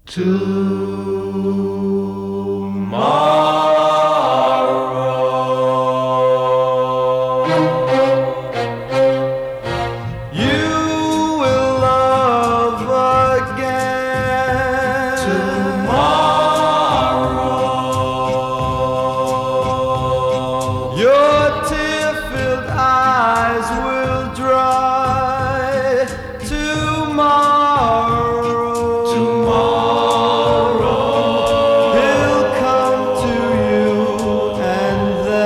Tomorrow you will love again. Tomorrow your tear-filled eyes will dry. Tomorrow he'll come to you, and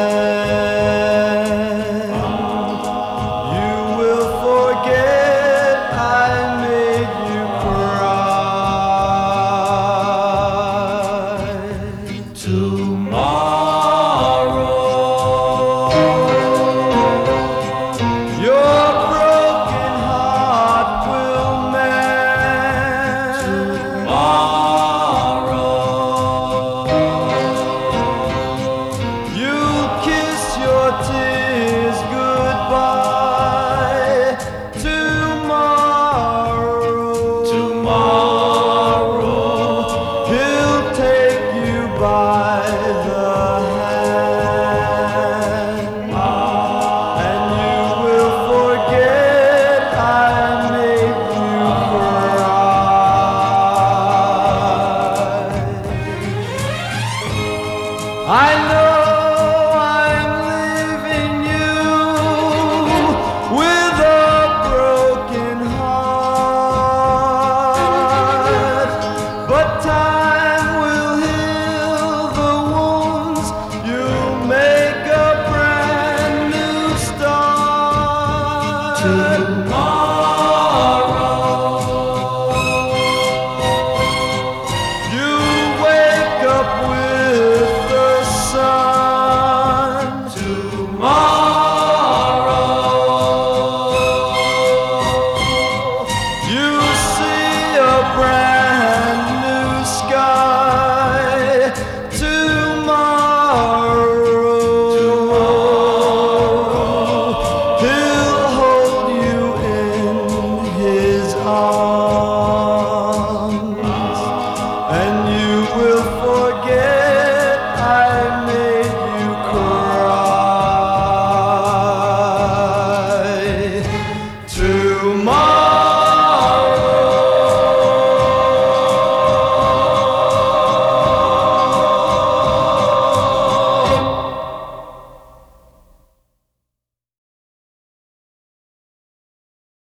then you will forget I made you cry. Tomorrow your broken heart will mend. Tomorrow you'll kiss your tears goodbye. Tomorrow he'll take you by the hand, and you will forget I made you cry. I know I'm leaving you with a broken heart, but time will heal the wounds. You'll make a brand new start. Tomorrow you wake up with the sun. Tomorrow you see a brand new sky. Tomorrow he'll hold you in his arms.